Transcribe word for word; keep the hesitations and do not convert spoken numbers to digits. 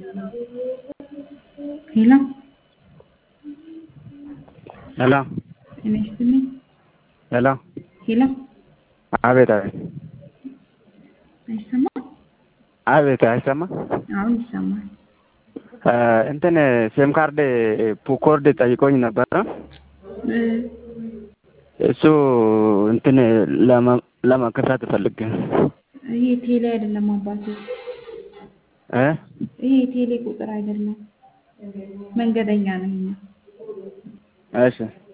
Hello? Hello? Nice to meet Hello? Hello? አቤት አቤት አይሰማም? አቤት አይሰማም? አሁን ይሰማል። እንትን ሲም ካርድ ፑኮርድ ጠይቆኝ ነበረ። እ እሱ እንትን ለመክፈት ፈልጌ ነው። ይሄ ቴሌ አይደለም አባቴ። እ ይሄ ቴሌ ቁጥር አይደለም። መንገደኛ ነኝ። እሺ